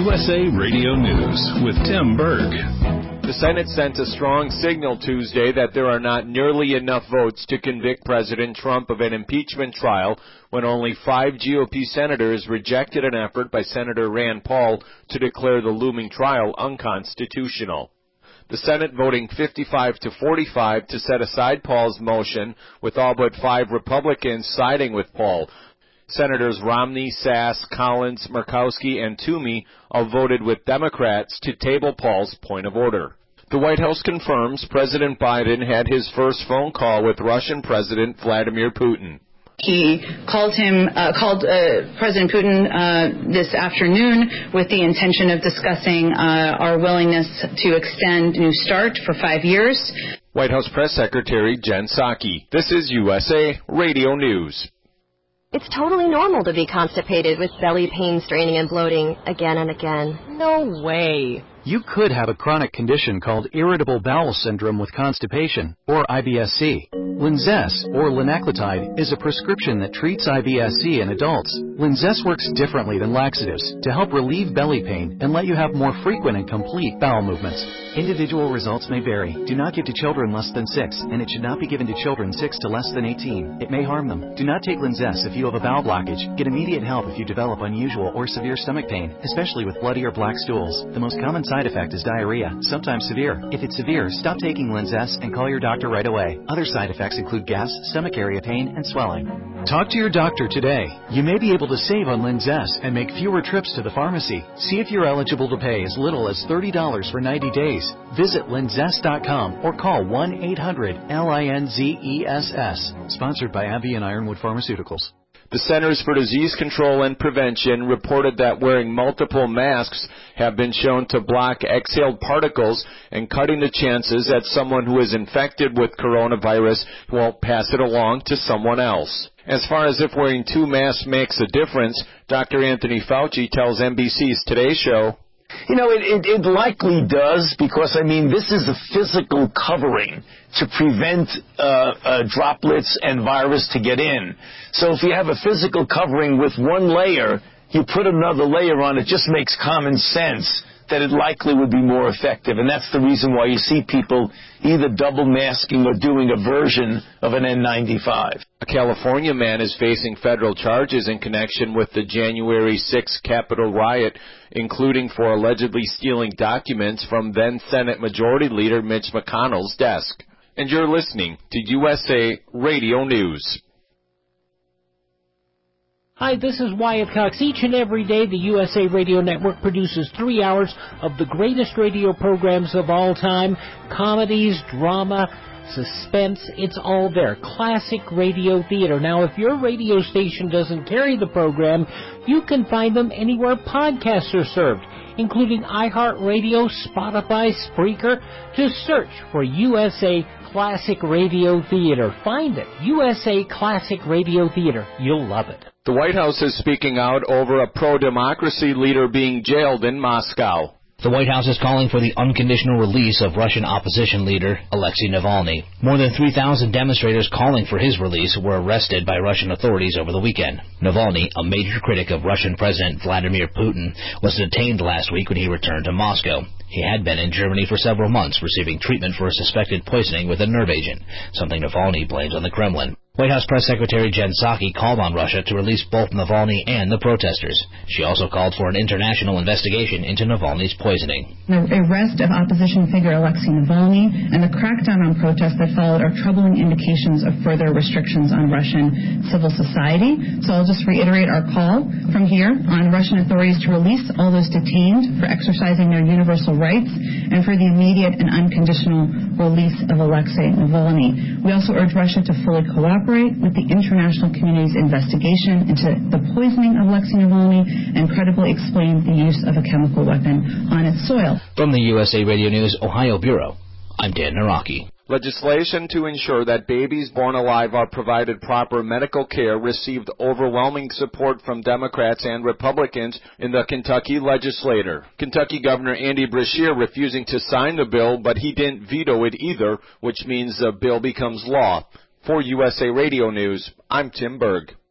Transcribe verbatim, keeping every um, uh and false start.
U S A Radio News with Tim Berg. The Senate sent a strong signal Tuesday that there are not nearly enough votes to convict President Trump of an impeachment trial when only five G O P senators rejected an effort by Senator Rand Paul to declare the looming trial unconstitutional. The Senate voting fifty-five to forty-five to set aside Paul's motion, with all but five Republicans siding with Paul. Senators Romney, Sass, Collins, Murkowski, and Toomey all voted with Democrats to table Paul's point of order. The White House confirms President Biden had his first phone call with Russian President Vladimir Putin. He called him, uh, called uh, President Putin uh, this afternoon with the intention of discussing uh, our willingness to extend New START for five years. White House Press Secretary Jen Psaki. This is U S A Radio News. It's totally normal to be constipated with belly pain, straining, and bloating again and again. No way. You could have a chronic condition called irritable bowel syndrome with constipation, or I B S C. Linzess, or linaclotide, is a prescription that treats I B S C in adults. Linzess works differently than laxatives to help relieve belly pain and let you have more frequent and complete bowel movements. Individual results may vary. Do not give to children less than six, and it should not be given to children six to less than eighteen. It may harm them. Do not take Linzess if you have a bowel blockage. Get immediate help if you develop unusual or severe stomach pain, especially with bloody or black stools. The most common side effect is diarrhea, sometimes severe. If it's severe, stop taking Linzess and call your doctor right away. Other side effects include gas, stomach area pain, and swelling. Talk to your doctor today. You may be able to save on Linzess and make fewer trips to the pharmacy. See if you're eligible to pay as little as thirty dollars for ninety days. Visit linzess dot com or call one eight hundred L I N Z E S S. Sponsored by AbbVie and Ironwood Pharmaceuticals. The Centers for Disease Control and Prevention reported that wearing multiple masks have been shown to block exhaled particles and cutting the chances that someone who is infected with coronavirus won't pass it along to someone else. As far as if wearing two masks makes a difference, Doctor Anthony Fauci tells N B C's Today Show, You know, it, it, it likely does because, I mean, this is a physical covering to prevent uh, uh, droplets and virus to get in. So if you have a physical covering with one layer, you put another layer on, it just makes common sense that it likely would be more effective. And that's the reason why you see people either double masking or doing a version of an N ninety-five. A California man is facing federal charges in connection with the January sixth Capitol riot, including for allegedly stealing documents from then Senate Majority Leader Mitch McConnell's desk. And you're listening to U S A Radio News. Hi, this is Wyatt Cox. Each and every day, the U S A Radio Network produces three hours of the greatest radio programs of all time. Comedies, drama, suspense, it's all there. Classic radio theater. Now, if your radio station doesn't carry the program, you can find them anywhere podcasts are served, including iHeartRadio, Spotify, Spreaker. Just search for U S A Classic Radio Theater. Find it. U S A Classic Radio Theater. You'll love it. The White House is speaking out over a pro-democracy leader being jailed in Moscow. The White House is calling for the unconditional release of Russian opposition leader Alexei Navalny. More than three thousand demonstrators calling for his release were arrested by Russian authorities over the weekend. Navalny, a major critic of Russian President Vladimir Putin, was detained last week when he returned to Moscow. He had been in Germany for several months receiving treatment for a suspected poisoning with a nerve agent, something Navalny blames on the Kremlin. White House Press Secretary Jen Psaki called on Russia to release both Navalny and the protesters. She also called for an international investigation into Navalny's poisoning. The arrest of opposition figure Alexei Navalny and the crackdown on protests that followed are troubling indications of further restrictions on Russian civil society. So I'll just reiterate our call from here on Russian authorities to release all those detained for exercising their universal rights and for the immediate and unconditional release of Alexei Navalny. We also urge Russia to fully cooperate with the international community's investigation into the poisoning of Alexei Navalny and credibly explain the use of a chemical weapon on its soil. From the U S A Radio News Ohio Bureau, I'm Dan Naraki. Legislation to ensure that babies born alive are provided proper medical care received overwhelming support from Democrats and Republicans in the Kentucky legislature. Kentucky Governor Andy Beshear refusing to sign the bill, but he didn't veto it either, which means the bill becomes law. For U S A Radio News, I'm Tim Berg.